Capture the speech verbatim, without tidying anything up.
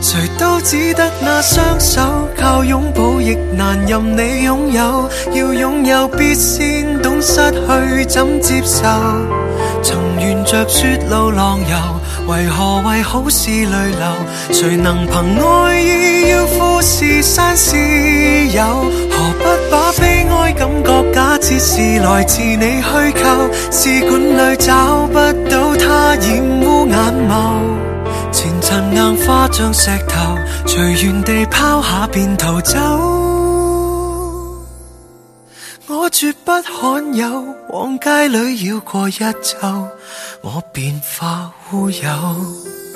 誰都只得那雙手，靠擁抱亦難任你擁有。要擁有必先懂失去怎接受。曾沿着雪路浪遊，為何為好事淚流？誰能憑愛意要富士山私有？何不把悲哀感覺假設是來自你虛構？試管裏找不到它染污眼眸，前塵硬化像石頭，隨緣地拋下便逃走。我絕不罕有，往街裏繞過一周，我便化烏有。